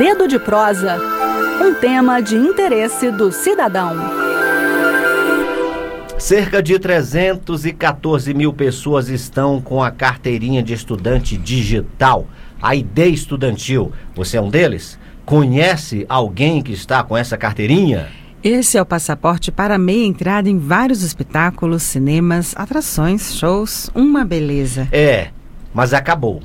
Dedo de Prosa, um tema de interesse do cidadão. Cerca de 314 mil pessoas estão com a carteirinha de estudante digital, a ID Estudantil. Você é um deles? Conhece alguém que está com essa carteirinha? Esse é o passaporte para meia entrada em vários espetáculos, cinemas, atrações, shows, uma beleza. Mas acabou.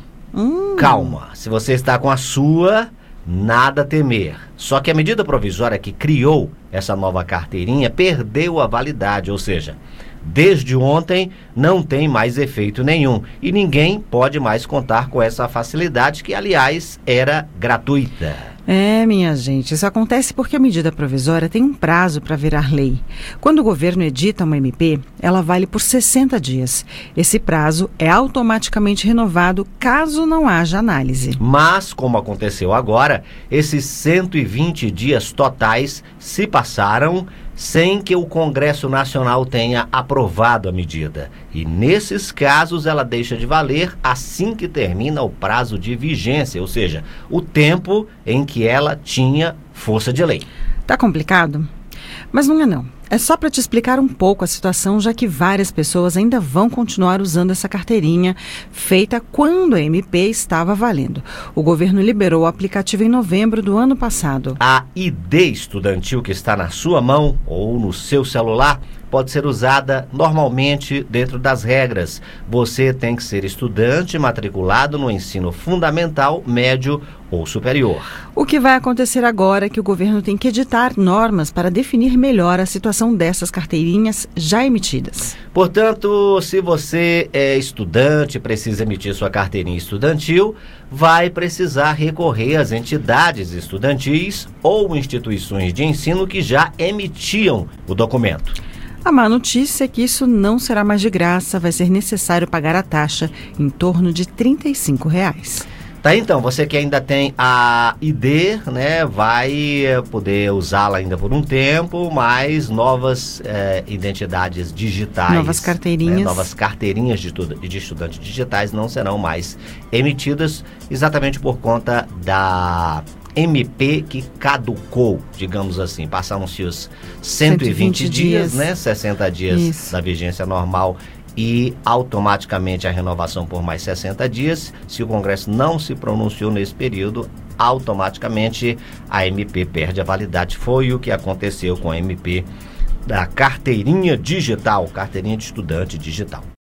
Calma, se você está com a sua, nada a temer. Só que a medida provisória que criou essa nova carteirinha perdeu a validade, ou seja, desde ontem não tem mais efeito nenhum e ninguém pode mais contar com essa facilidade que, aliás, era gratuita. Minha gente, isso acontece porque a medida provisória tem um prazo para virar lei. Quando o governo edita uma MP, ela vale por 60 dias. Esse prazo é automaticamente renovado caso não haja análise. Mas, como aconteceu agora, esses 120 dias totais se passaram sem que o Congresso Nacional tenha aprovado a medida. E nesses casos ela deixa de valer assim que termina o prazo de vigência, ou seja, o tempo em que ela tinha força de lei. Tá complicado? Mas não é não. É só para te explicar um pouco a situação, já que várias pessoas ainda vão continuar usando essa carteirinha feita quando a MP estava valendo. O governo liberou o aplicativo em novembro do ano passado. A ID Estudantil que está na sua mão ou no seu celular pode ser usada normalmente dentro das regras. Você tem que ser estudante matriculado no ensino fundamental, médio ou superior. O que vai acontecer agora é que o governo tem que editar normas para definir melhor a situação dessas carteirinhas já emitidas. Portanto, se você é estudante e precisa emitir sua carteirinha estudantil, vai precisar recorrer às entidades estudantis ou instituições de ensino que já emitiam o documento. A má notícia é que isso não será mais de graça, vai ser necessário pagar a taxa em torno de R$ 35. Tá, então, você que ainda tem a ID, né, vai poder usá-la ainda por um tempo, mas novas identidades digitais. Novas carteirinhas. Novas carteirinhas de estudantes digitais não serão mais emitidas, exatamente por conta da MP que caducou, digamos assim. Passaram-se os 120 dias, né? 60 dias Isso. da vigência normal e automaticamente a renovação por mais 60 dias. Se o Congresso não se pronunciou nesse período, automaticamente a MP perde a validade. Foi o que aconteceu com a MP da carteirinha digital, carteirinha de estudante digital.